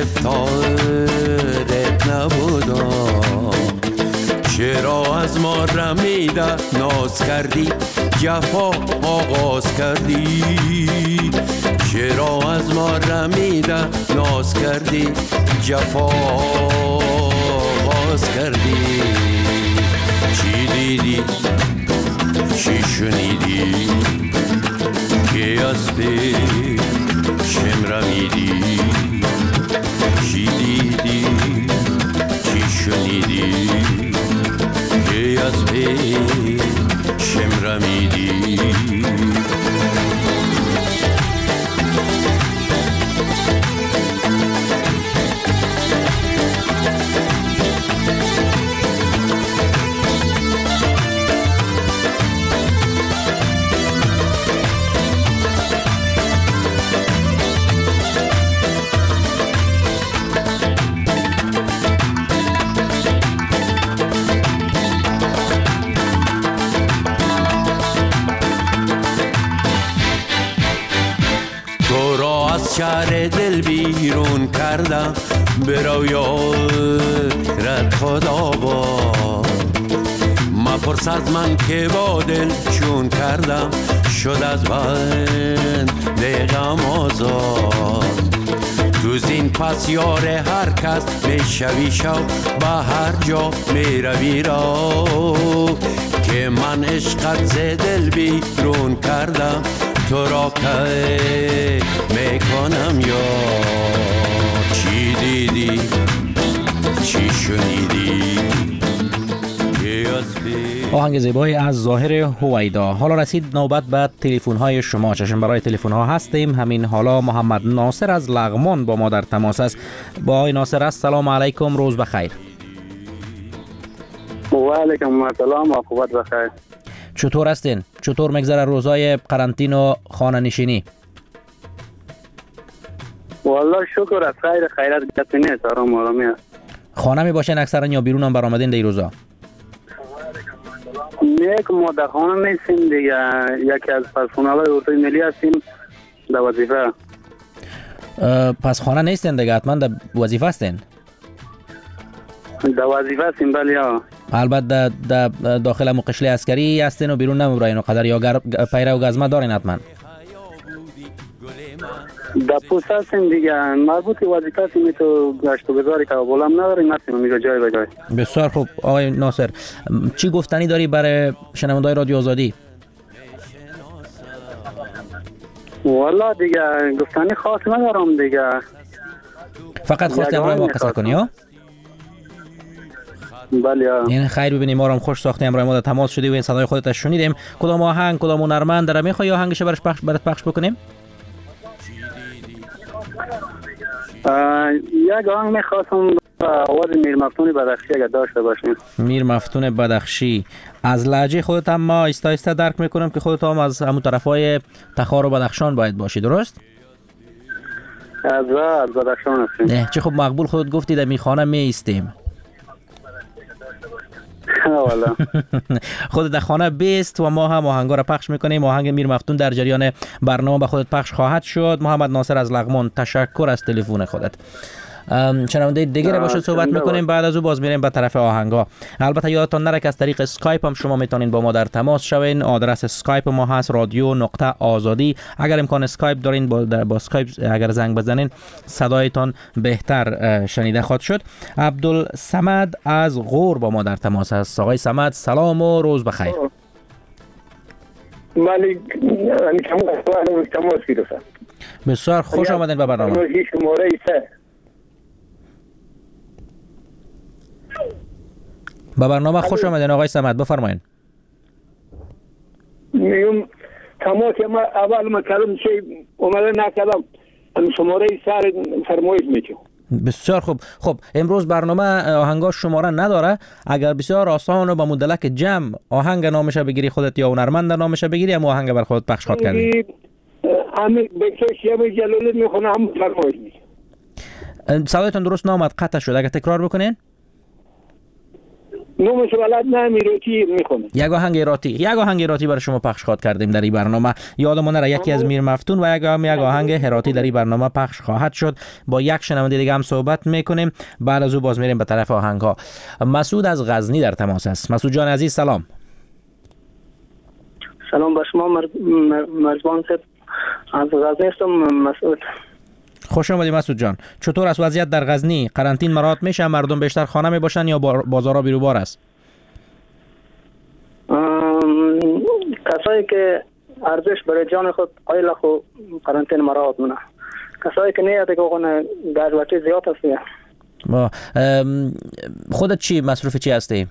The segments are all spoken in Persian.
گرفتارت نبودم، چرا از ما رمیده ناز کردی، جفا آغاز کردی، چرا از ما رمیده ناز کردی، جفا آغاز کردی. چی دیدی چی شنیدی که از پیشم رمیدی، چی دیدی چی شنیدی که از پیشم رمیدی. شهر دل بیرون کردم، برو یارت خدا باد. مپرس از من که با دل چون کردم، شد از بند غم آزاد. تو زین پس یار هر کس میشوی شو، به هر جا میروی رو، که من عشقت ز دل بیرون کردم، تو را که میکنم یار. چی دیدی چی شنیدی. آهنگ زیبایی از ظاهر هویدا. حالا رسید نوبت به تلفن های شما. چشم برای تلفن ها هستیم. همین حالا محمد ناصر از لغمان با ما در تماس است. با آقای ناصر است. سلام علیکم، روز بخیر. و علیکم السلام و خوبت بخیر. چطور هستین؟ چطور میگذره روزای قرنطین و خانه نشینی؟ والله شکر از خیر، خیرت گپی نیست، آرام آرامی است. خانه می باشین اکثرا یا بیرون هم برآمدین در روزا؟ نه که ما در خانه نیستیم دیگه، یکی از پرسنل‌های اردوی ملی هستیم در وظیفه. پس خانه نیستین دیگه، حتما در وظیفه هستین؟ در وظیفه هستیم بله. البته در داخل مقشله عسکری هستین و بیرون نمیبراین و قدر یا پیره و گزمه دارین حتما؟ در پوست هستیم دیگه، مربوط وظیفه هستیم، تو گشت و گذاری که بولم نداریم، هستیم میگه جای به جای. بسیار خوب. آقای ناصر، چی گفتنی داری برای شنونده‌های رادیو آزادی؟ والله دیگه گفتنی خاص ندارم دیگه، فقط خواستی امروز ما قصه کنی ها؟ بله. این خیر ببینیم، ما رو خوش ساختی، امروز ما در تماس شدی و این صدای خودت شنیدیم. کدام آهنگ کدام هنرمند در میخوای آهنگش برات پخش بکنیم؟ یک آهنگ میخواستم آواز میر مفتون بدخشی اگر داشته باشیم. میر مفتون بدخشی. از لهجه خودت هم ما آهسته آهسته درک میکنم که خودت هم از همون طرفای تخار و بدخشان باید باشی، درست؟ از بدخشان هستیم. چه خوب، مقبول خودت گفتی در میخانه می ایستیم. والا خودت در خانه بیست و ما هم آهنگا را پخش میکنیم. آهنگ میر مفتون در جریان برنامه به خودت پخش خواهد شد. محمد ناصر از لغمان، تشکر از تلفن خودت. شنونده دیگه باشه صحبت میکنیم، بعد از او باز میریم به طرف آهنگا. البته یادتان نره که از طریق اسکایپ هم شما میتونین با ما در تماس شوین. آدرس اسکایپ ما هست رادیو.آزادی. اگر امکان اسکایپ دارین با اسکایپ اگر زنگ بزنین صدایتان بهتر شنیده خواهد شد. عبدالصمد از غور با ما در تماس است. آقای صمد سلام و روز بخیر. ولی تماس گرفتم. بسیار خوش آمدین به برنامه. با برنامه خوش آمدین آقای صمد، بفرمایید. میگم تماس ما اول ما کردم چه اومده نکردم، شماره سر فرمایش میچو. بسیار خوب. خب امروز برنامه آهنگا شماره نداره. اگر بسیار آسان و با مدلک جمع آهنگ نامش بگیری خودت یا هنرمند نامش بگیری، هم آهنگ بر خودت پخش خواهد کردی. همین بکش یا جلالی میخونه هم فرمایش میچو. صدایتون درست نامد، قطع شد. اگر تکرار بکنین. نومش بلد نه روتی میخونه. یک آهنگ هراتی برای شما پخش خواد کردیم در این برنامه. یادمون نره یکی از میر مفتون و یک آهنگ هراتی در این برنامه پخش خواهد شد. با یک شنونده دیگه هم صحبت میکنیم، بعد از او باز میریم به طرف آهنگ ها. مسعود از غزنی در تماس است. مسعود جان عزیز سلام. سلام به شما مرزبان صاحب، از غزنی هستم. مسعود. خوش آمدید مسعود جان. چطور است وضعیت در غزنی؟ قرنطین مراعات میشه؟ مردم بیشتر خانه میباشن یا بازارها بیروبار است؟ کسایی که ارزش برای جان خود قایل خو قرنطین مراعات مونه. کسایی که نیاد که اون گاجواتی زیاد هست. خودت چی مصروف چی هستی؟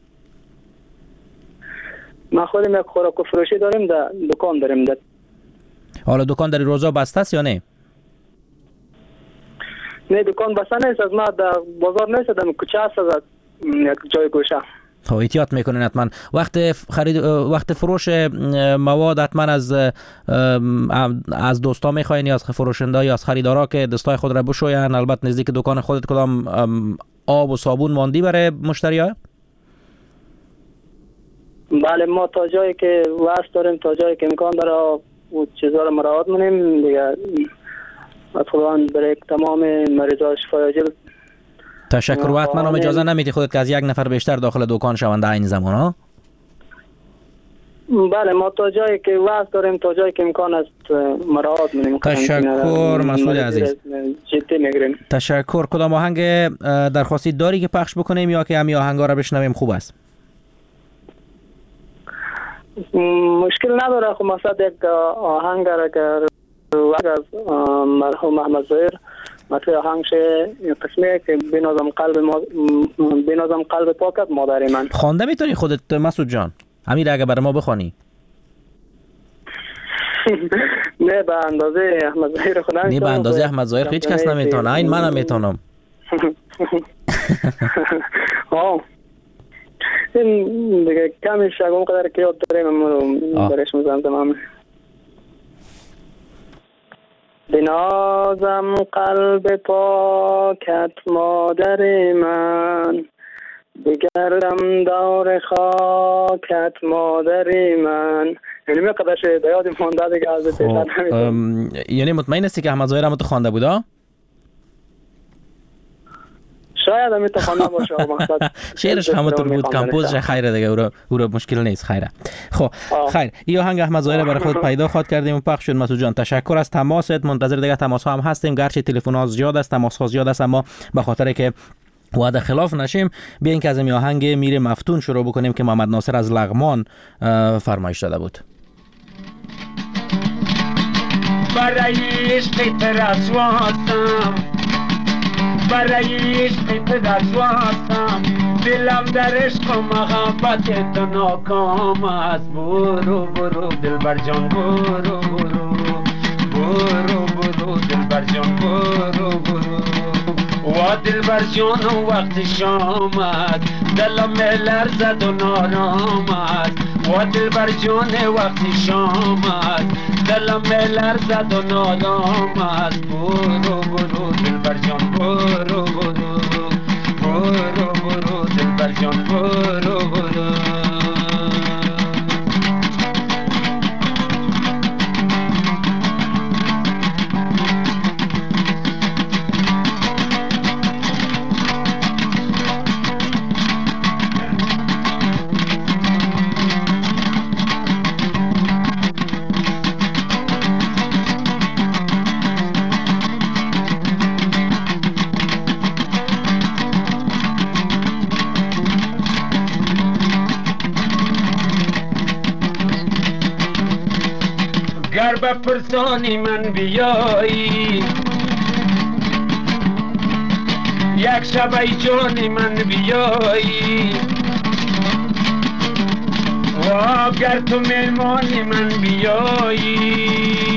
ما خودم یک خوراک و فروشی داریم، در دکان داریم. حالا دکان در روزا بسته است یا نه؟ نه دکان بسته نیست، از ما در بازار نیست، در کوچه است، از یک جای گوشه. خب احتیاط میکنین حتما. وقت فروش مواد حتما از دوستا میخواین یا از فروشنده یا از خریدارا که دستای خود را بشوین؟ البته نزدیک دکان خودت کدام آب و صابون ماندی برای مشتری‌ها؟ بله ما تا جایی که واسه داریم، تا جایی که امکان داره و چیزا رو مراعات می‌کنیم دیگه. خداوند برای تمام مریضا شفای عاجل. تشکر. و حتما هم اجازه نمیدی خودت که از یک نفر بیشتر داخل دکان شوند در این زمان ها؟ بله ما تا جایی که واسه داریم، تا جایی که امکان است مراعات می‌کنیم. تشکر مسعود عزیز. جدی می‌گیریم. تشکر. کدام آهنگ درخواستی داری که پخش بکنیم یا که همین آهنگا رو بشنویم خوب است؟ مشکل نداره. خب مثلا یک آهنگ اگر از مرحوم محمد ظاهر مثل آهنگش قسمیه که بنازم قلب پاکت مادری من. خوانده میتونی خودت مسعود جان؟ امیر اگه برای ما بخوانی. نه به اندازه احمد ظاهر خودم. نه به اندازه احمد ظاهر هیچ کس نمیتونه. این منم میتونم. این دیگه کمی شگون قدر که یاد داریم امرو برش میزنم تمام. بنازم قلب پاکت مادر من، بگردم دور خاکت مادر من. یعنی می قدرش دیادی مونده دیگه از پیشت. یعنی مطمئن هستی که احمد ظاهر هم تو خوانده بوده؟ شاید هم تو خوانده باشه. شعرش همونطور بود، کمپوزش خیره دیگه، او را مشکل نیست. خیره. خب خیر، این آهنگ احمد ظاهر برای خود پیدا خواد کردیم و پخش شد. مسعود جان تشکر از تماست. منتظر دیگه تماس ها هم هستیم، گرچه تلفن ها زیاد است، تماس ها زیاد است، اما به خاطر که وعده خلاف نشیم بیاین که از این آهنگ میر مفتون شروع بکنیم که محمد ناصر از لغمان فرمایش داده بود. برای عشق ترسواتم، برای عشق ترسواتم، دلم در عشق و محبت تو ناکام است. برو برو دلبر جان برو برو، برو برو دلبر جان برو برو. و دلبر جان وقت شام است، دلم لرزد و نارام است. و دلبر جان وقت شام است، دلم لرزد و نارام است. برو برو دلبر جان برو برو، برو برو دلبر جان برو برو. گر به پرسانی من بیایی، یک شب ای جانی من بیایی، و گر تو مهمانی من بیایی،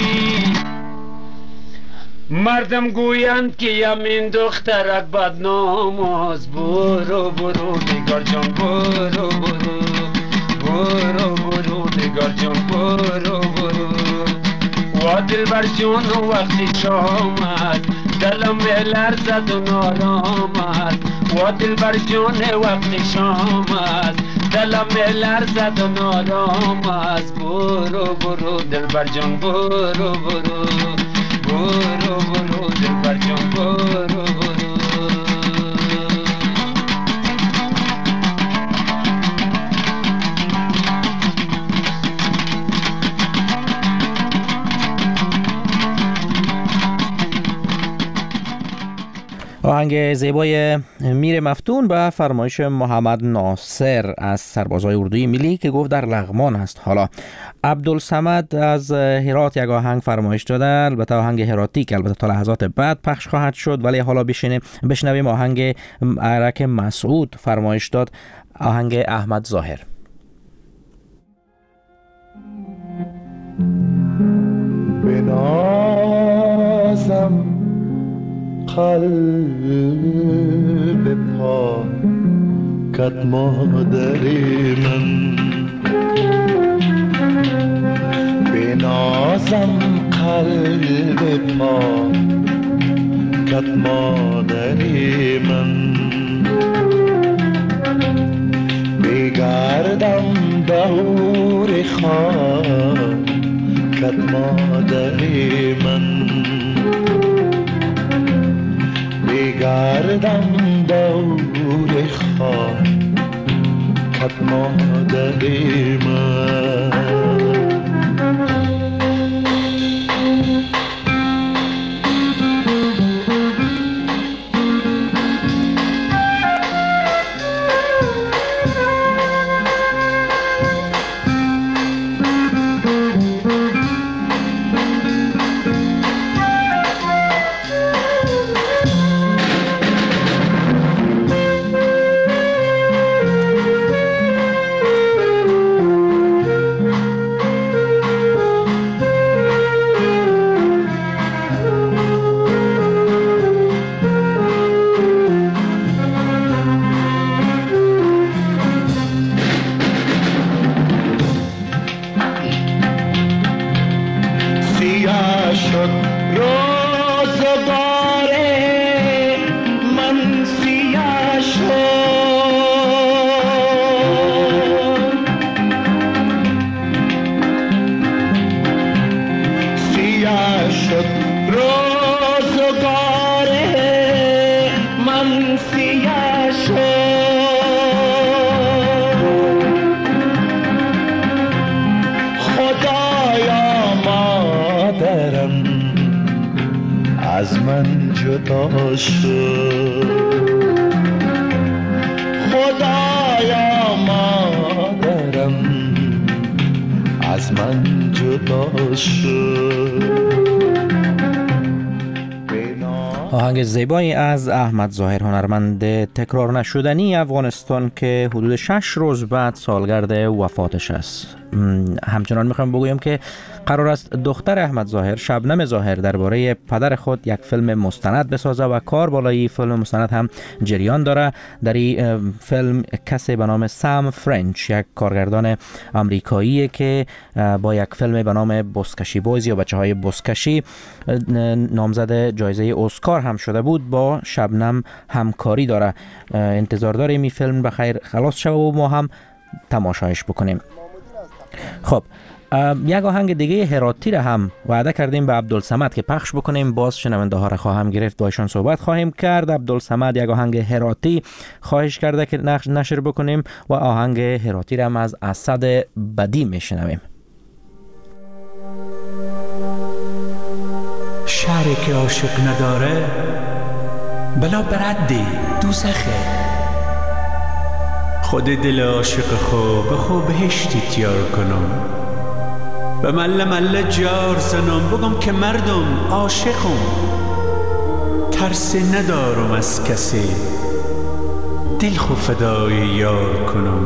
مردم گویند که یمین دخترک بدنام است. برو برو نگار جان برو برو، برو برو نگار جان برو برو. و دلبر جان وقتی شام است، دلم لرزد و نارام است. و دل بر جان وقت شام است دلم لرزد و نارام است برو برو دل بر جان برو برو برو برو دل بر جان برو برو آهنگ زیبای میر مفتون به فرمایش محمد ناصر از سربازای اردوی ملی که گفت در لغمان است. حالا عبدالصمد از هرات یک آهنگ فرمایش داده، البته آهنگ هراتی که البته تا لحظات بعد پخش خواهد شد، ولی حالا بشنویم آهنگ عرک مسعود فرمایش داد، آهنگ احمد ظاهر. بنازم قلب پاکت مادری من، بنازم قلب پاکت مادری من، بگردم دور خاکت مادری من، بگردم دور خاکت مادری من. از من جدا شد، خدایا مادرم از من جدا شد. آهنگ زیبایی از احمد ظاهر، هنرمند تکرار نشدنی افغانستان که حدود 6 روز بعد سالگرد وفاتش است. همچنان میخوام بگویم که قرار است دختر احمد ظاهر، شبنم ظاهر، درباره پدر خود یک فیلم مستند بسازه و کار بالای فیلم مستند هم جریان داره. در این فیلم کسی به نام سام فرنچ، یک کارگردان آمریکایی که با یک فیلم به نام بزکشی بویز یا بچه‌های بزکشی نامزد جایزه اسکار هم شده بود، با شبنم همکاری داره. انتظار داریم این فیلم بخیر خلاص شود و ما هم تماشایش بکنیم. خب یک آهنگ دیگه هراتی را هم وعده کردیم به عبدالصمد که پخش بکنیم، باز شنونده ها را خواهم گرفت، با ایشان صحبت خواهیم کرد. عبدالصمد یک آهنگ هراتی خواهش کرده که نشر بکنیم و آهنگ هراتی را هم از اسد بدی میشنویم. شهری که عاشق نداره بلا بردی دوزخه، خود دل عاشق خو به خو بهشتی تیار کنم، به مله مله جار زنم بگم که مردم عاشقم، ترسی ندارم از کسی دل خو فدای یار کنم.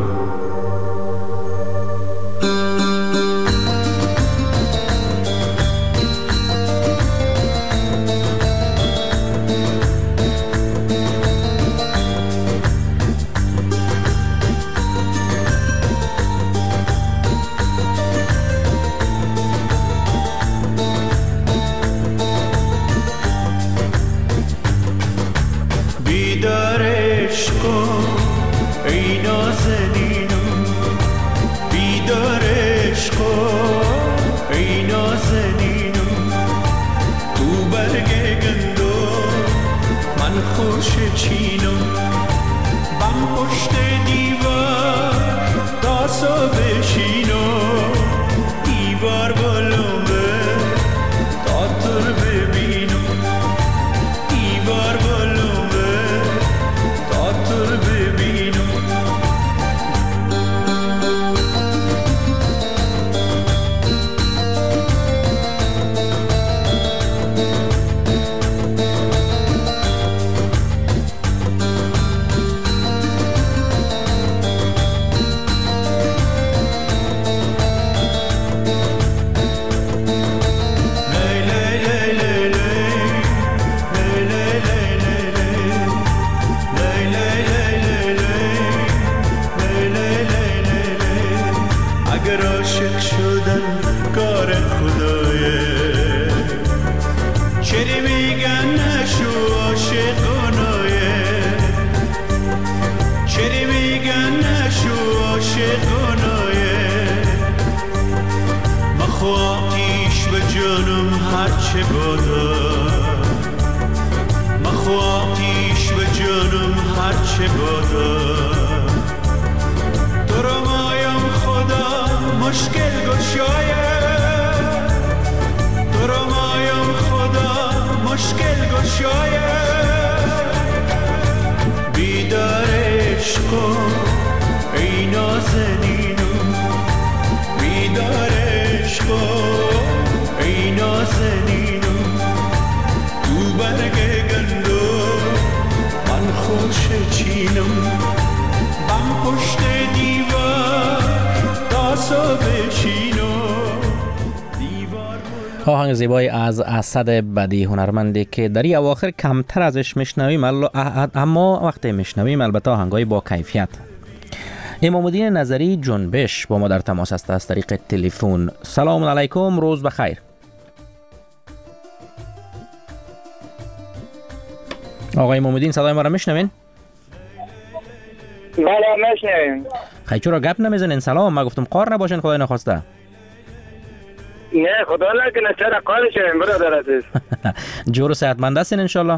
خوش چینم بم پشت دیوار تاسو بشینم دیوار بالومه تا تر ببینم دیوار بالومه تا تر ببینم آهنگ زیبایی از اسد بدی هنرمندی که در این اواخر کمتر ازش میشنویم، اما وقتی میشنویم البته آهنگای با کیفیت. امام الدین نظری جنبش با ما در تماس است از طریق تلفن. سلام علیکم، روز بخیر. آقای امام الدین صدای ما را میشنوین؟ بله میشنویم. خیلی چرا گپ نمیزنین؟ سلام، ما گفتم قار نباشین خدای نخواسته. نه خدا نکنه، چرا قار شویم برادر عزیز. جور و صحتمند هستین انشالله؟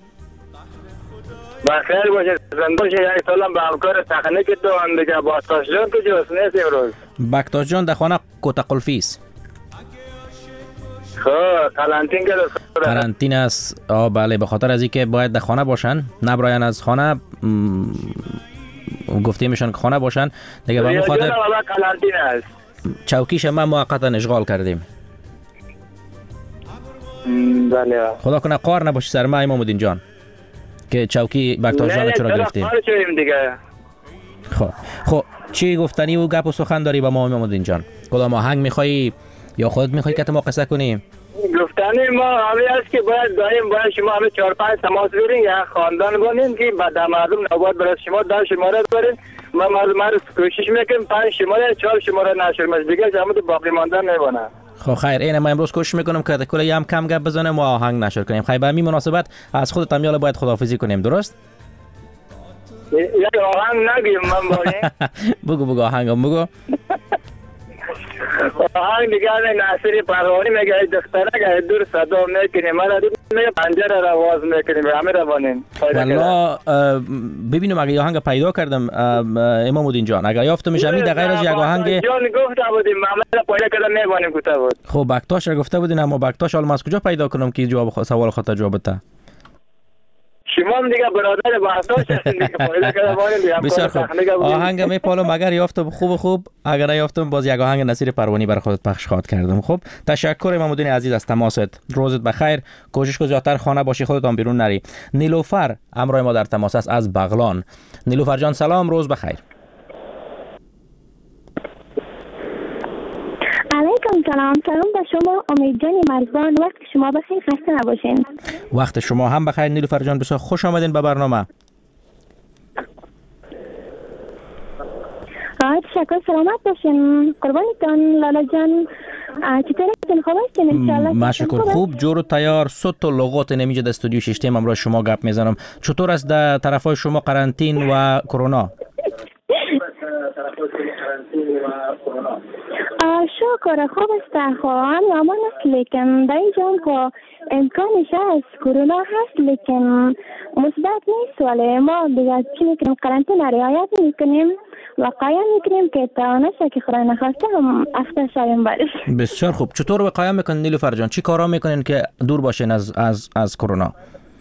بخیر باشه، زنده باشه. یک سالم به همکار تکنیک تو هم دیگه. بکتاش جان کجاست؟ نیست امروز. بکتاش جان در خانه کوتا قلفی است. خب قرنطین که قرنطین است. بله، به خاطر از اینکه باید در خانه باشن، نبراین از خانه، گفته میشن که خانه باشن دیگه. به همین خاطر قرنطین است. چوکیش ما موقتا اشغال کردیم. بله. خدا کنه قار نباشه سر ما امام الدین جان که چوکی بکتاش جان چرا گرفتیم. خب چی گفتنی و گپ و سخن داری با ما امام الدین جان؟ کدام آهنگ میخوایی یا خودت میخوایی که ما قصه کنیم؟ گفتنی ما همه است که باید داریم، باید شما همه 4-5 تماس بگیرین یا خاندان بانین که بعد مردم نوبت برای شما در شماره دارین. ما مردم رو کوشش میکنیم 5 شماره 4 شماره نشرمش دیگه جمعیت باقی ماندن نمیبونه. خب خیر، این ما امروز کوشش میکنم که کلی هم کم گپ بزنیم و آهنگ نشر کنیم. خیر، به همین مناسبت از خودت هم باید خداحافظی کنیم، درست؟ یک آهنگ نگیم من باید. بگو آهنگم بگو. آهنگ دیگه ناصری پروانی میگه دختره دور صدا میکنیم، من میگه پنجره را واز میکنیم، همه روانیم. والله ببینم اگه آهنگ پیدا کردم امام الدین جان، اگه یافتم میشم این غیر از یک آهنگ جان گفته بودیم معامله پیدا کردم میبانیم گفته بود. خب بکتاش را گفته بودین، اما بکتاش حالا از کجا پیدا کنم که جواب سوال خودت جواب بده؟ شما هم دیگه برادر بحثاش هستین دیگه، پیدا کردم بانیم. بسیار خوب، آهنگ میپالم اگر یافتم خوب، اگر نیافتم باز یک آهنگ نصیر پروانی برای خودت پخش خواهد کردم. خب تشکر امام الدین عزیز از تماست، روزت بخیر، کوشش کن زیادتر خانه باشی، خودت هم بیرون نری. نیلوفر همراه ما در تماس است از بغلان. نیلوفر جان سلام، روز بخیر. علیکم سلام به شما امید جان مرزبان، وقت شما بخیر، خسته نباشین. وقت شما هم بخیر نیلوفر جان، بسیار خوش آمدین به برنامه. تشکر، سلامت باشین، قربانتون لالا جان. چطور هستین؟ خوب هستین ان شاء الله؟ مشکور، خوب، جور و تیار، صوت و لغات نمیجه در استودیو ششتم امروز شما گپ میزنم. چطور است در طرفای شما قرنطین و کرونا؟ شکر خوب است، خواهم امان است، لیکن در اینجا که امکانش هست کرونا هست لیکن مثبت نیست، ولی ما دیگه چی میکنیم قرنطینه رعایت میکنیم و قایم میکنیم که تا نشه که خدای نخواسته هم افته شویم برش. بسیار خوب. چطور قایم میکنین نیلوفر جان؟ چی کارا میکنین که دور باشین از کرونا؟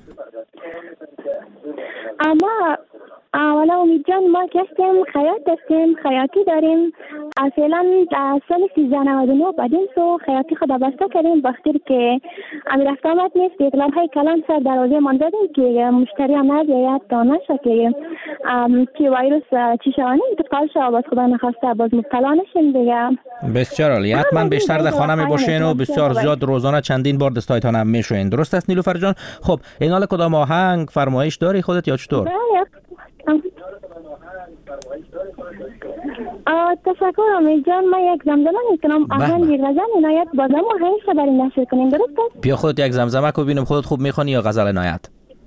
اما اولا امید جان ما که هستیم خیاط هستیم، خیاطی داریم. اصلا سال 1399 بعدین سو خیاطی خدا بسته کردیم بخاطر که امیر رفت آمد نیست. اطلاع های کلان سر دروازه من زدیم که مشتری هم نباید تا نشه که ویروس چی شوانه انتقال شد، باز خدا نخواسته باز مبتلا نشیم دیگه. بسیار عالی. حتما بیشتر در خانه می باشین و بسیار زیاد روزانه چندین بار دستایتان هم میشوین. درست است نیلوفر جان؟ خب این حال کدام آهنگ فرمایش داری خودت یا چطور؟ تشکر امید جان. ما یک زمزمه میکنم آهنگ غزل عنایت بازم آهنگش رو برای نشر کنیم. درست است؟ بیا خودت یک زمزمه کو ببینم خودت خوب میخونی یا غزل عنایت؟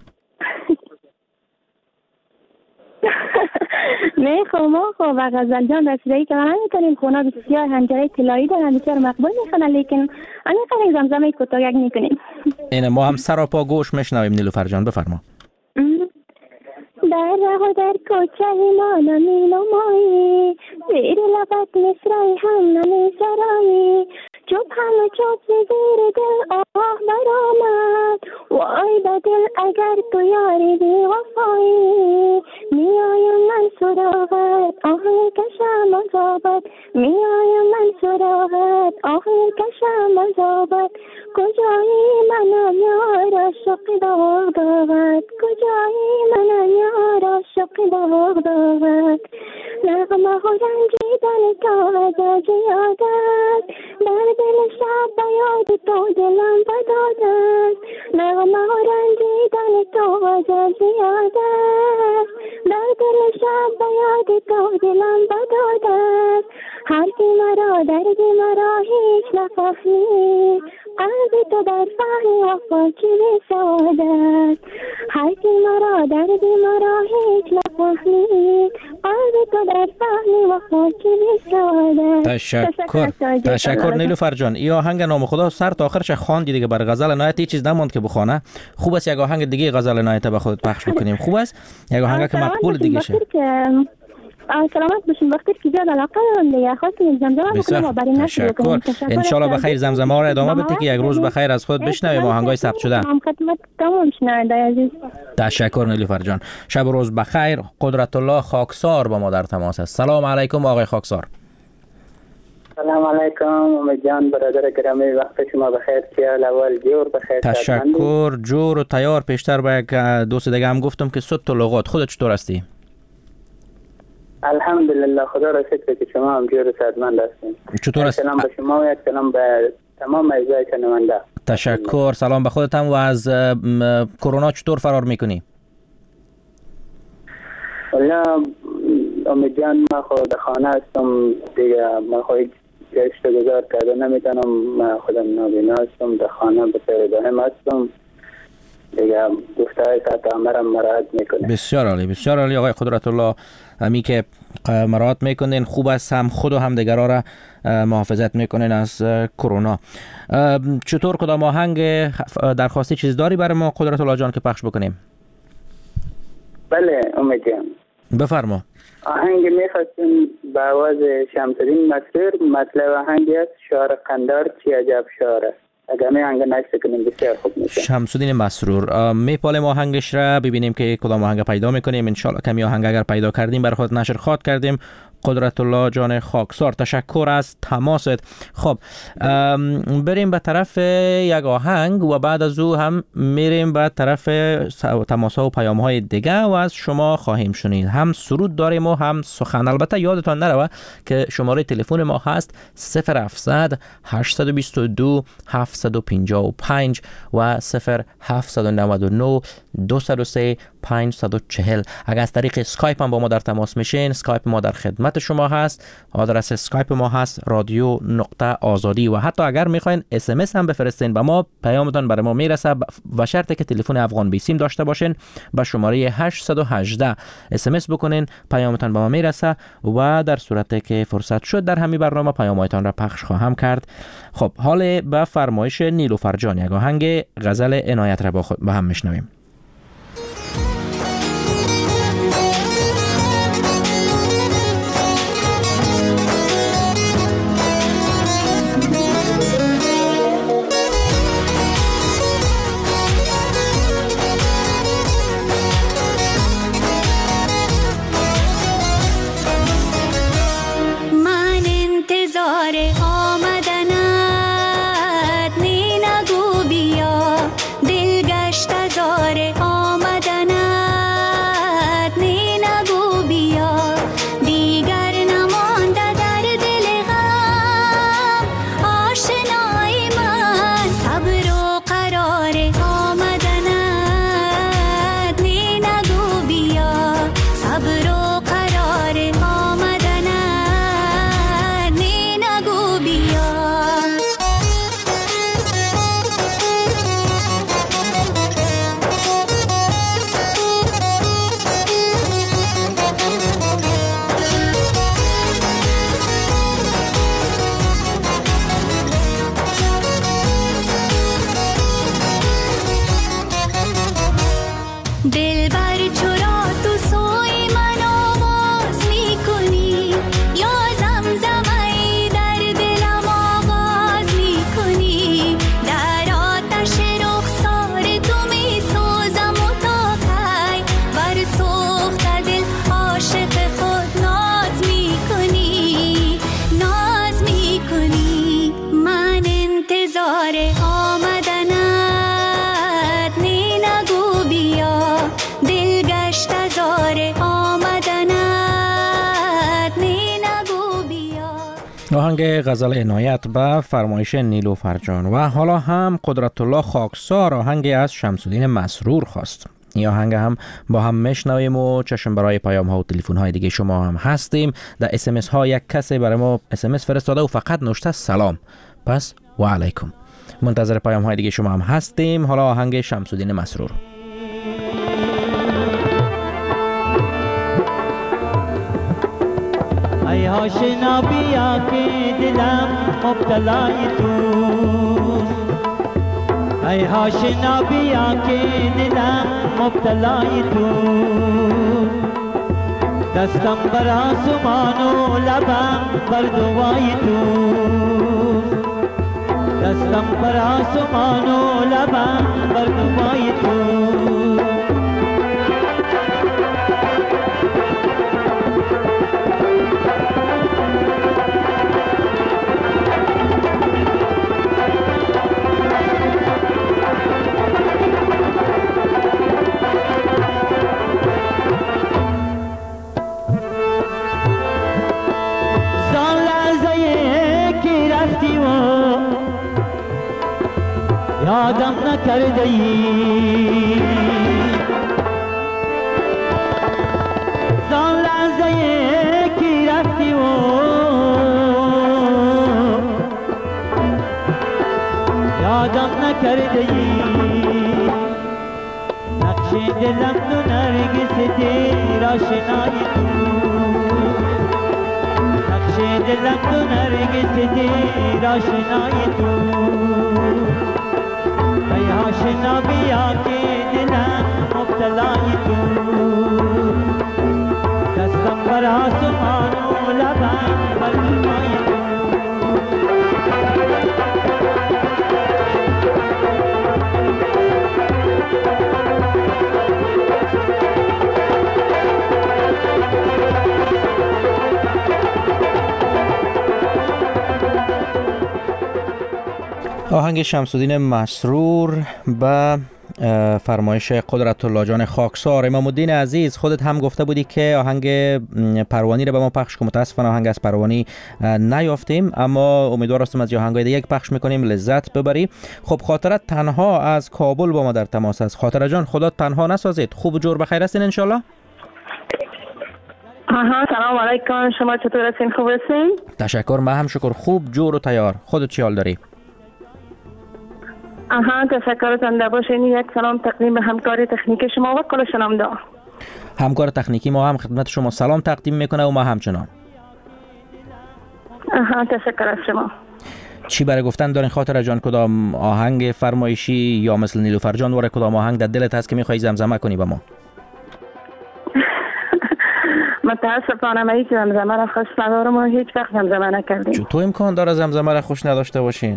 نه خب غزل جان رسیده‌ای که ما میکنیم خونه بسیار هنجره طلایی دارن بسیار مقبول میخونن لیکن همین قدر زمزمه کوتاه یک میکنیم. اینه ما هم سر و پا گوش میشنویم. نیلوفر جان بفرما. در راه و در کوچه ما نمی نمایی، زیر لبت مصرعی هم نمی سرایی، چوب همه چوب زیر دل آه برآمد، وای به دل اگر تو یاری بی وفایی، میایم من سراغت آهی کشم عذابت، میایم من سراغت آهی کشم عذابت، کجایی منم یار عاشق داغ داغت، کجایی منم یار عاشق داغ داغت، نغمه ها رنجیدن تو از یادت، در دل شب به یاد تو دلم بدادت، نغمه ها رنجیدن تو از یادت، در دل شب به یاد تو دلم بدادت، حرفی مرا دردی مرا هیچ نفهمی، قلب تو در فهمی وفا چی بی سعادت، حرفی مرا دردی مرا هیچ نفهمی، قلب تو در فهمی وفا چی بی سعادت. تشکر نیلوفر جان. این آهنگ نام خدا سر تا آخرش خواندی دیگه. برای غزل عنایت هیچ چیز نموند که بخونه. خوب است یک آهنگ دیگه غزل عنایت به خودت پخش بکنیم. خوب است یک آهنگ که مقبول دیگه شه. سلامت باشین. وقتی که زیاد علاقه دارم دیگه خواستیم زمزمه بکنم و برای نشر کنیم. ان شاء الله بخیر زمزمه ها رو ادامه بدید که یک روز بخیر از خود بشنویم آهنگای ثبت شده. خدمت تمام شنونده عزیز. تشکر نیلوفر جان. شب و روز بخیر. قدرت الله خاکسار با ما در تماس است. سلام علیکم آقای خاکسار. سلام علیکم امید جان برادر گرامی، وقت شما بخیر. چیال اول جور بخیر. تشکر. جور و تیار. پیشتر با یک دوست دیگه هم گفتم که صد تا لغات. خودت چطور هستی؟ الحمدلله خدا را شکر که شما هم جور و صحتمند هستین. چطور است؟ سلام به شما و یک سلام به تمام اعضای شنونده. تشکر. سلام به خودت هم. و از کرونا چطور فرار میکنی؟ والله امید جان ما خود خانه هستم دیگه، ما خود گشت گذار کرده نمیتونم، ما خودم نابینا هستم، در خانه به سر دائم هستم دیگه. گفته های ساعت عمرم مراحت میکنه. بسیار عالی. بسیار عالی آقای قدرت الله. همی که مراحت میکنین خوب است، هم خود و هم دیگران را محافظت میکنین از کرونا. چطور کدام آهنگ درخواستی چیز داری برای ما قدرت الله جان که پخش بکنیم؟ بله امید جان بفرما. آهنگ میخواستیم به آواز شمس‌الدین مسرور. مطلب آهنگ است شعر قندار چی عجب شعر است. اگر می آهنگ نشته کنیم بسیار خوب میشه. شمس‌الدین مسرور. میپالیم آهنگش را ببینیم که کدام آهنگ پیدا میکنیم. انشالله کمی آهنگ اگر پیدا کردیم برای خود نشر خواد کردیم. قدرت الله جان خاکسار تشکر از تماست. خب بریم به طرف یک آهنگ و بعد از او هم میریم به طرف تماس ها و پیام های دیگه و از شما خواهیم شنید. هم سرود داریم و هم سخن. البته یادتان نروه که شماره تلفن ما هست 0700 822 755 و 0799 203 540. اگر از طریق اسکایپ هم با ما در تماس میشین، اسکایپ ما در خدمت شما هست. آدرس اسکایپ ما هست رادیو.آزادی و حتی اگر میخواین اس ام اس هم بفرستین به ما، پیامتون برای ما میرسه و شرطی که تلفن افغان بیسیم داشته باشین. به شماره 818 اس ام اس بکنین، پیامتون به ما میرسه و در صورتی که فرصت شد در همین برنامه پیامایتان را پخش خواهم کرد. خب حال به فرمایش نیلوفر جان یک آهنگ غزل عنایت را با هم میشنویم. آهنگ غزل عنایت به فرمایش نیلوفر جان. و حالا هم قدرت الله خاکسار آهنگ از شمس‌الدین مسرور خواست. این آهنگ هم با هم میشنویم و چشم برای پیام ها و تلفن های دیگه شما هم هستیم. در اس ام اس ها یک کسی برای ما اس ام اس فرستاده و فقط نوشته سلام، پس و علیکم. منتظر پیام های دیگه شما هم هستیم. حالا آهنگ شمس‌الدین مسرور. ای آشنا بیا که دلم مبتلای توست، ای آشنا بیا که دلم مبتلای توست، دستم بر آسمان و لبم بر دوای توست، دستم بر آسمان و لبم بر دوای توست. یادم نکرده ای زان لحظه که رفتی و یادم نکرده ای، نقش دلم تو نرگس دیر آشنای تو، نقش دلم تو نرگس دیر آشنای تو، ای آشنا بیا که دلم مبتلای تو، دستم بر آسمان و لبم بر دوای تو. آهنگ شمس‌الدین مسرور به فرمایش قدرت الله جان خاکسار. امام الدین عزیز، خودت هم گفته بودی که آهنگ پروانی رو به ما پخش کن. متاسفانه آهنگ از پروانی نیافتیم، اما امیدوار هستم از آهنگای دیگه پخش میکنیم لذت ببری. خب خاطرت تنها از کابل با ما در تماس است. خاطره جان خدا تنها نسازید، خوب و جور بخیر هستین ان شاء الله؟ سلام علیکم، شما چطور هستین؟ خوب هستین؟ تشکر، من هم شکر، خوب جور و تیار. خودت چی حال داری؟ تشکر زنده باشین. یک سلام تقدیم به همکار تکنیکی شما و کل شنونده. همکار تکنیکی ما هم خدمت شما سلام تقدیم میکنه و ما همچنان. تشکر از شما. چی برای گفتن دارین خاطره جان؟ کدام آهنگ فرمایشی یا مثل نیلوفر جان واره کدام آهنگ در دلت هست که میخوای زمزمه کنی با ما؟ متاسفانه من هیچ زمزمه را خوش ندارم و هیچ وقت زمزمه نکردیم. چطور امکان داره زمزمه را خوش نداشته باشین؟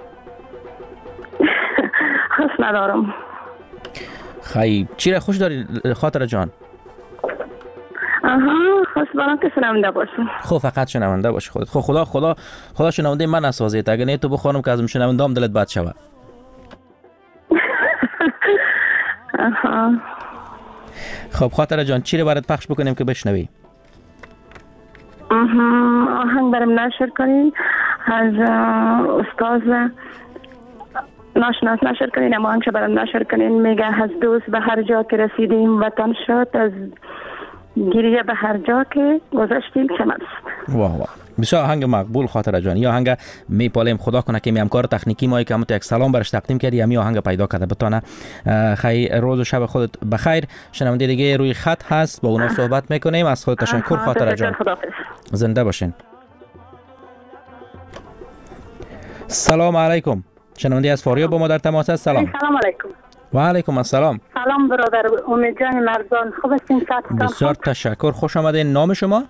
خوش ندارم. خیلی چی را خوش داری خاطره جان؟ خوش دارم که شنونده باشم. خب فقط شنونده باشی خودت. خب خدا شنونده من نسازید. اگه نه تو بخوانم که ازم شنوندام دلت بد شود. خب خاطره جان چی رو برات پخش بکنیم که بشنوی؟ آهنگ برام نشر کنین از استاد ناشناس نشر کنین. اما آهنگ برام نشر کنین. میگه از دوست به هر جا که رسیدیم وطن شد، از گریه به هر جا که گذشتیم کم است. واه بسیار آهنگ مقبول خاطره جان. یا آهنگ میپالیم خدا کنه که همکار تکنیکی ما که همت یک سلام برش تقدیم کردی همین آهنگ پیدا کرده بتونه. خیر روز و شب خودت بخیر. شنونده دیگه روی خط هست با اونا صحبت میکنیم. از خودت تشکر خاطره جان. زنده باشین. سلام علیکم. شنونده از فاریاب با ما در تماس است. سلام علیکم. و علیکم السلام. سلام برادر امید جان مرزان، خوب هستین؟ بسیار تشکر، خوش آمدین. نام شما؟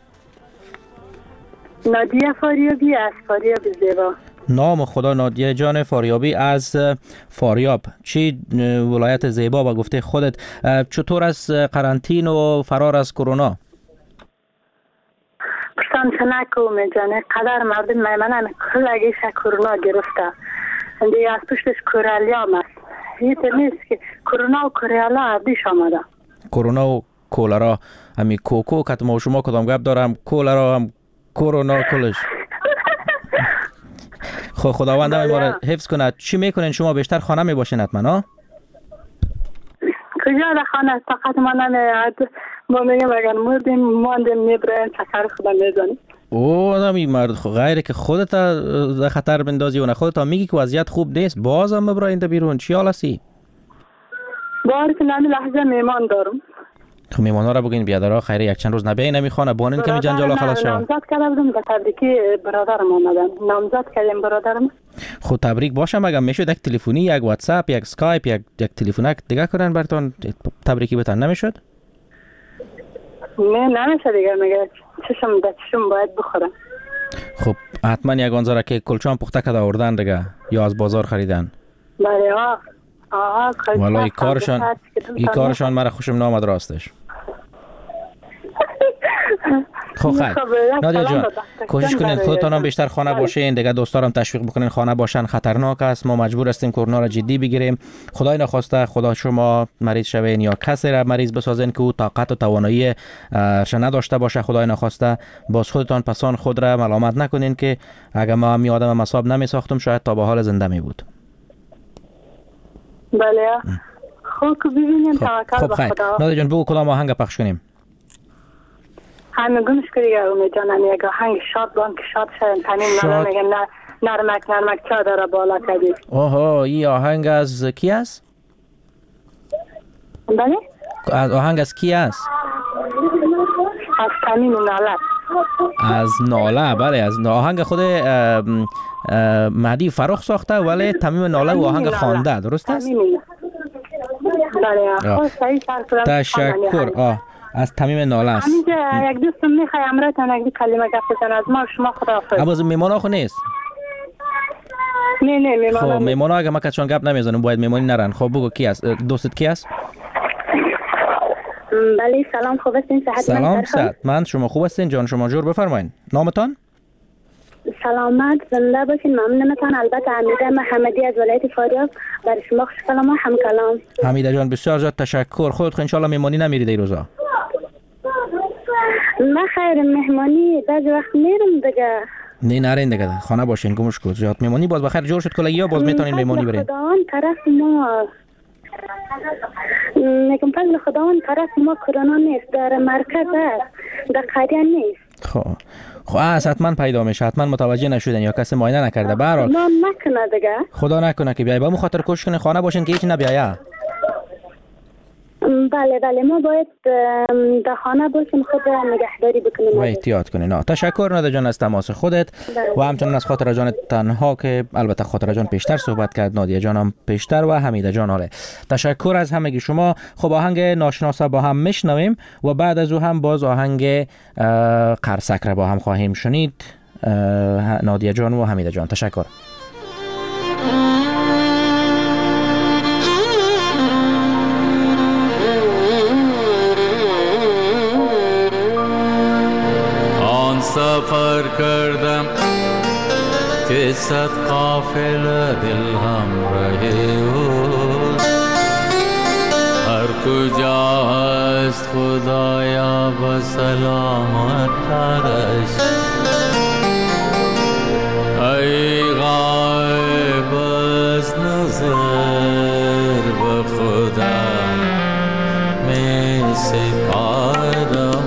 نادیه فاریابی از فاریاب زیبا. نام خدا، نادیه جان فاریابی از فاریاب. چی ولایت زیبا با گفته خودت. چطور از قرنطین و فرار از کرونا؟ پرسان چنکو امید جان قدر مردم میمنن کلگیش کرونا گرفته. دیگه از پشتش کورالیام است. هیچ نیست که کرونا و کورالا عادیش آمده. کرونا و کولرا همی کوکو که ما شما کدام گپ دارم کولرا هم کرونا کلش. خب خداوند ما را حفظ کنه. چی میکنین شما؟ بیشتر خانه میباشین حتما ها؟ کجا در خانه؟ فقط ما نمیاد. ما میگم اگر ماندیم میبرین چکر خدا میزنیم. او آدمی مرد غیره که خودت در خطر بندازی و نه خودت میگی که وضعیت خوب نیست بازم مبراینده بیرون. چی حال هستی؟ بار که نمی لحظه میمان دارم. خب میمان ها را بگین بیادرها خیره یک چند روز نبیایی نمیخوانه بانین کمی جنجالا خلاص شود. نامزد کرده بودم به تبریکی برادرم آمدن. نامزد کردیم برادرم. خب تبریک باشم. اگر میشد یک تلفنی، یک واتساپ، یک اسکایپ، یک تلفنک دیگه کنن براتون تبریکی بتن نمیشد؟ نمیشه دیگه. میگه چشم باید بخورم. خب حتما یک آنزاره که کلچان پخته کده آوردن دیگه یا از بازار خریدن. بله والا این کارشان مرا خوشم نامد راستش. خب خیر نادیا جان کوشش کنین خودتان هم بیشتر خانه باشین دیگه. دوستارم تشویق بکنین خانه باشن. خطرناک است. ما مجبور هستیم کرونا را جدی بگیریم. خدای نخواسته خدا شما مریض شوین یا کسی را مریض بسازین که او طاقت و توانایی نداشته باشه. خدای نخواسته باز خودتان پسان خود را ملامت نکنین که اگر ما هم آدم مصاب نمی ساختم شاید تا به حال زنده می بود. بله خب ببینیم توکل به خدا. نادیا جان بگو کدام آهنگ پخش کنیم؟ همه گمش کردی امید جان. یک آهنگ شاد بان که شاد شدن تنین نالا میگن نرمک چادر بالا کردی. اوه این آهنگ از کی است؟ بله؟ آهنگ از کی است؟ از تمیم ناله. از ناله. بله از آهنگ خود مهدی فرخ ساخته ولی تمیم ناله و آهنگ خوانده درست است؟ بله تشکر. از تمیم ناله است. همینجا یک دوستم میخوای امرتان یک کلمه گپ بزن از ما شما خداحافظ. اما از میمانا خو نیست؟ نه میمانا. خب میمانا اگه ما کچون گپ نمیزنم باید میمانی نرن. خب بگو کی است؟ دوستت کی است؟ بله سلام خوب هستین؟ صحت سلام صحت من. شما خوب هستین جان؟ شما جور بفرمایین. نامتان؟ سلامت زنده باشین. ممنونتان. البته حمیده محمدی از ولایت فاریاب برای شما خوش کلام و هم کلام. حمیده جان بسیار زیاد تشکر. خودت ان شاء الله مهمانی نمیری در روزا؟ نه خیر، مهمانی بعضی وقت میرم دیگه. نه نرین دیگه، خانه باشین. گمش کن زیاد مهمانی باز بخیر جور شد کلا یا باز میتونین مهمانی برین. خداوند طرف ما میگم فضل خداوند طرف ما کرونا نیست، در مرکز است، در قریه نیست. خب حتما پیدا میشه. حتما متوجه نشدن یا کسی معاینه نکرده. به هر حال نه نکنه دیگه. خدا نکنه که بیای. با خاطر کوشش کنین خانه باشین که هیچ نبیایه. بله ما باید در خانه باشیم، خود نگهداری بکنیم و احتیاط کنین. تشکر ناده جان از تماس خودت. و همچنین از خاطر جان تنها که البته خاطر جان پیشتر صحبت کرد، نادیه جان هم پیشتر و حمیده جان حاله. تشکر از همگی شما. خب آهنگ ناشناسا با هم میشنویم و بعد از او هم باز آهنگ قرصک را با هم خواهیم شنید. نادیه جان و حمیده جان تشکر. سفر کردم که صد قافله دل همراه اوست، هر کجا هست خدایا به سلامت ترش. ای غایب از نظر به خدا می سپارم،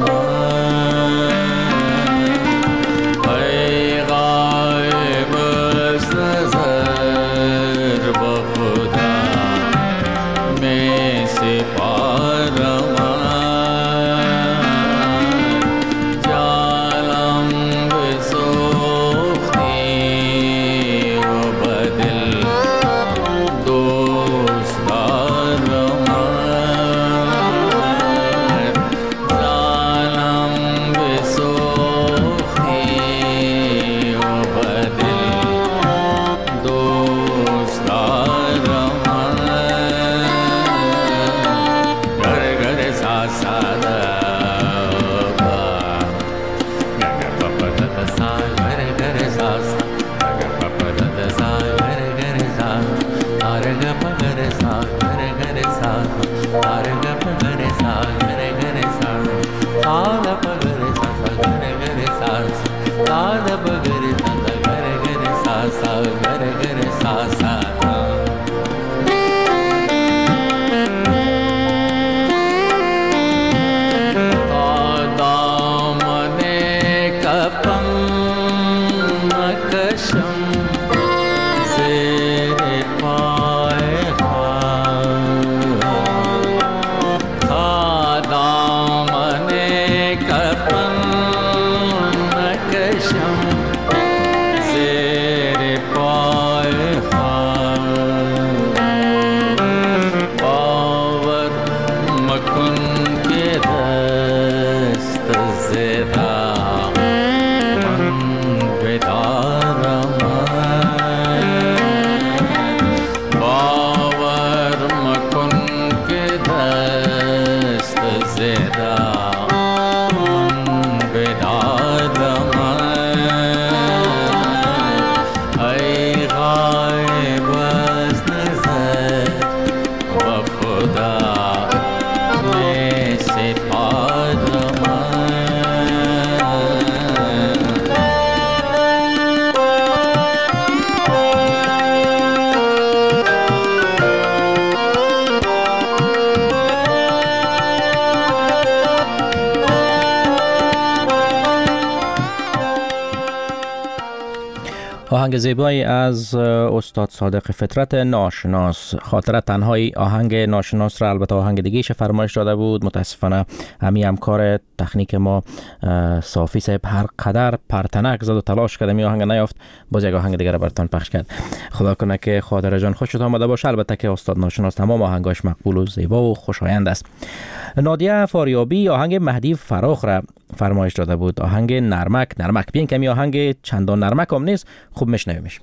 آهنگ زیبایی از استاد صادق فطرت، ناشناس. خاطر تنهایی آهنگ ناشناس را البته آهنگ دیگه‌ایش فرمایش داده بود. متاسفانه همکار تکنیک ما صافی صاحب هر قدر پرتنک زد و تلاش کرد می آهنگ نیافت، باز یک آهنگ دیگه را براتون پخش کرد. خدا کنه که خاطر جان خوشت آمده باشه. البته که استاد ناشناس تمام آهنگاش مقبول و زیبا و خوشایند است. نادیه فاریابی آهنگ مهدی فراخ را فرمایش داده بود، آهنگ نرمک. بیان کمی آهنگ چندان نرمک هم نیست، خوب میشنویمش.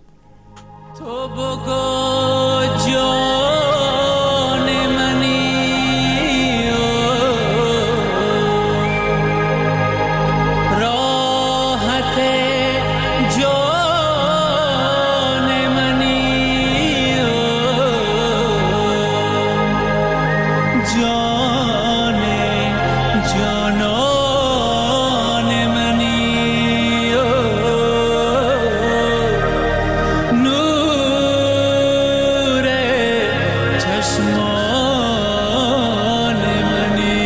تو بگو جان منی راحت جان جانان منی نور چشمان منی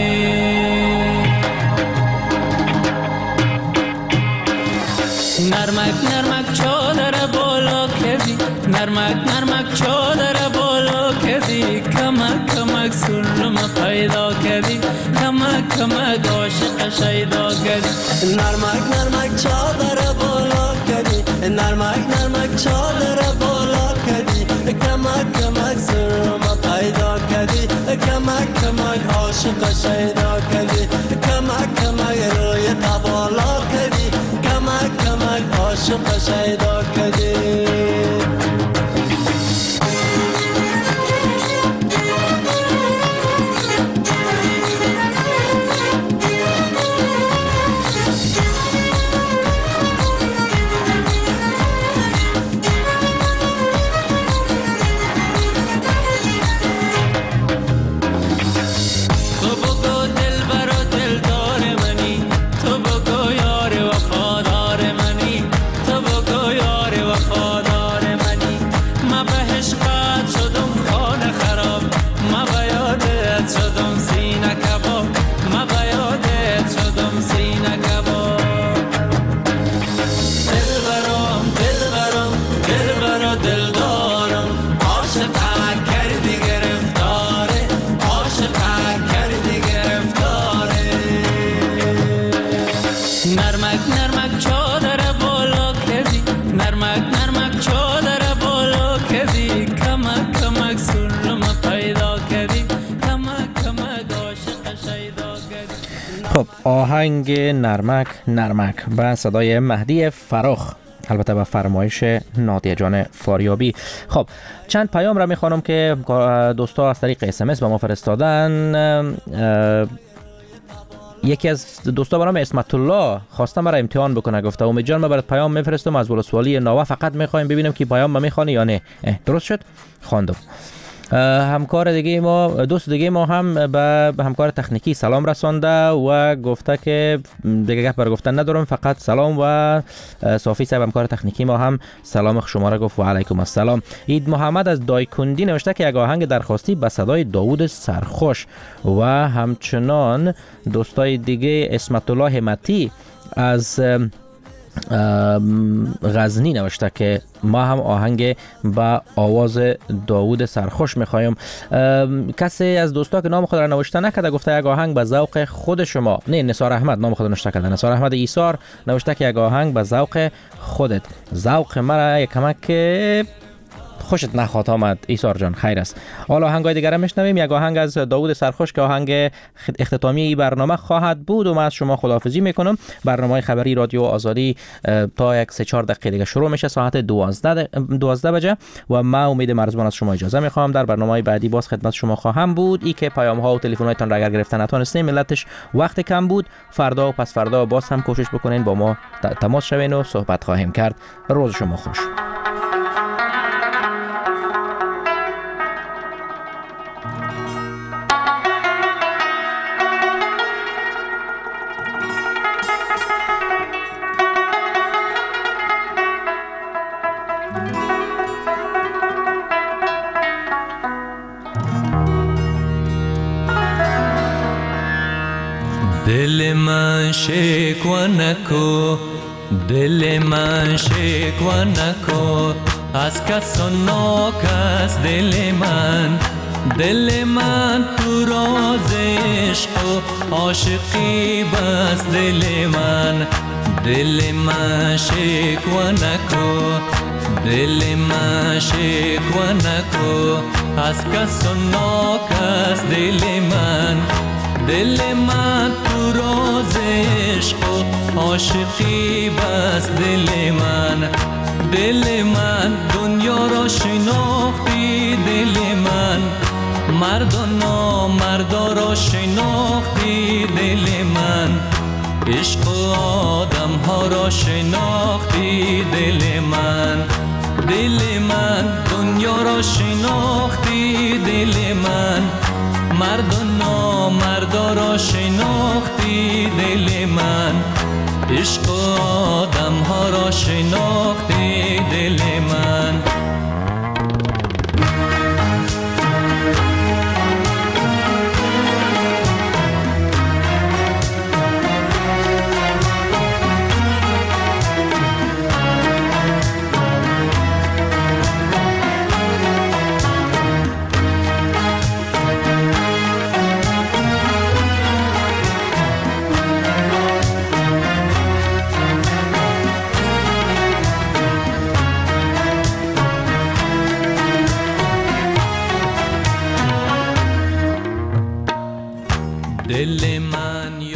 نرمک نرمک چادر بالا کردی نرمک نرمک چادر بالا کردی کمک کمک سلم پیدا کردی کمک کمک عاشق شیدا کردی نرمک نرمک چادر بالا کردی نرمک نرمک چادر بالا کردی کمک کمک سلم پیدا کردی کمک کمک عاشق شیدا کردی کمک کمک روی بالا کردی کمک کمک عاشق شیدا کردی خب آهنگ نرمک نرمک به صدای مهدی فراخ، البته به فرمایش نادیه جان فاریابی. خب چند پیام را میخوانم که دوستا از طریق SMS به ما فرستادن. یکی از دوستا برام اسمت الله خواسته مرا امتحان بکنه، گفته امید جان من برات پیام میفرستم از ولسوالی نوه، فقط میخوایم ببینیم که پیام ما میخوانی یا نه. درست شد، خواندم. همکار دیگه ما، دوست دیگه ما هم به همکار تکنیکی سلام رسانده و گفته که دیگه گپ بر گفتن ندارم، فقط سلام. و صافی صاحب همکار تکنیکی ما هم سلام شما را گفت و علیکم السلام. اید محمد از دایکندی نوشته که یک آهنگ درخواستی به صدای داوود سرخوش. و همچنان دوستای دیگه اسمت الله همتی از غزنی نوشته که ما هم آهنگ با آواز داوود سرخوش میخوایم. کسی از دوستا که نام خود را نوشته نکرده گفته یک آهنگ به ذوق خود شما. نه، نثار احمد نام خود نوشته کرده. نثار احمد ایثار نوشته که یک آهنگ به ذوق خودت. ذوق مرا یک کمک خوشت نخواد آمد ایثار جان، خیر است. حالا آهنگای دیگر هم میشنویم. یک آهنگ از داوود سرخوش که آهنگ اختتامی این برنامه خواهد بود و من از شما خداحافظی میکنم. برنامه خبری رادیو آزادی تا 3-4 دقیقه دیگه شروع میشه، ساعت 12 بجه و من امید مرزبان از شما اجازه میخوام. در برنامه بعدی باز خدمت شما خواهم بود. ای که پیام ها و تلفن هایتان را اگر گرفتن نتونستین، ملتش وقت کم بود، فردا و پس فردا باز هم کوشش بکنین با ما تماس شوین و صحبت خواهیم کرد. روز شما خوش. دل من شکوه نکو، دل من شکوه نکو، از کس و ناک از دل من. دل من تو راز عشق و عاشقی بس دل من. دل من شکوه نکو، دل من شکوه نکو، از کس و ناک از دل من. دل من تو راز عشق و عاشقی بس دل من. دل من دنیا را شناختی، دل من مرد و نامردا را شناختی، دل من عشق و آدم ها را شناختی، دل من. دل من دنیا را شناختی، دل من مرد و نامردا را شناختی دل من، عشق آدم ها را شناختی دل من.